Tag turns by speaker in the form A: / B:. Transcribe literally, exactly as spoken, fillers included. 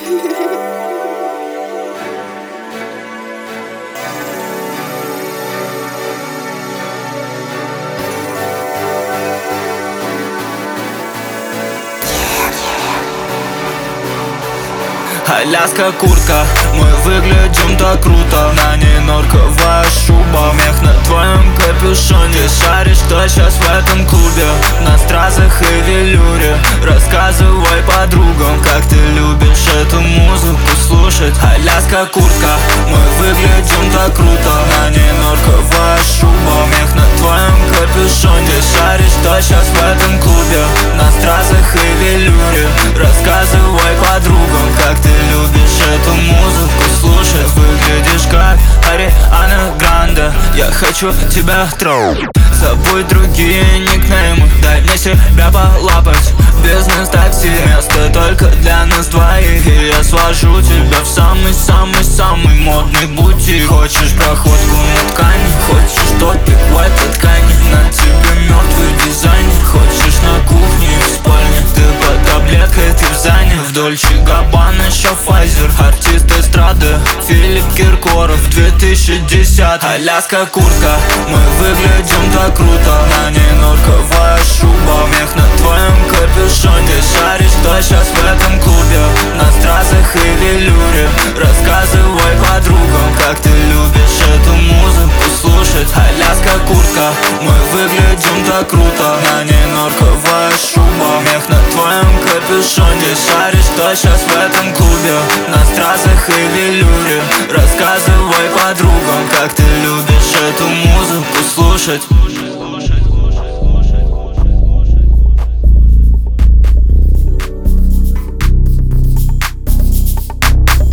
A: Аляска куртка, мы выглядим так круто. На ней норковая шуба, мех на твоем капюшоне. Ты шаришь, что сейчас в этом клубе, на стразах и велюре. Рассказывай подругам, как ты любишь эту музыку слушать. Аляска куртка, мы выглядим так круто. На ней норковая шуба, мех на твоем капюшоне. Ты шаришь, что сейчас в этом клубе, на стразах и велюре. Рассказывай подругам, как ты любишь эту музыку слушать. Выглядишь как Ариана Гранде, я хочу тебя трогать. Забудь другие никнеймы, дай мне себя полапать. Бизнес-такси, место только для нас двоих. И я свожу тебя в самый-самый-самый модный бутик. Хочешь проходку на ткани, хочешь топик в этой ткани. На тебе мертвый дизайн, хочешь на кухне и в спальне. Ты под таблеткой, ты в зане. В Дольче Габбана еще Файзер. Артист эстрады Филипп Киркоров, две тысячи десятый. Аляска куртка, мы выглядим так круто. На ней норковая шуба, мех на твоем капюшоне. Ты шаришь, что сейчас в этом клубе, на стразах и велюре. Рассказывай подругам, как ты любишь эту музыку слушать. Аляска куртка, мы выглядим так круто. На ней норковая шуба, мех на твоем капюшоне. Ты шаришь, что сейчас в этом клубе, на стразах и велюре. Рассказывай подругам, как ты любишь эту музыку слушать.